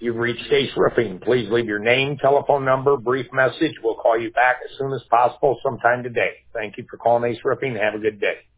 You've reached Ace Roofing. Please leave your name, telephone number, brief message. We'll call you back as soon as possible sometime today. Thank you for calling Ace Roofing. Have a good day.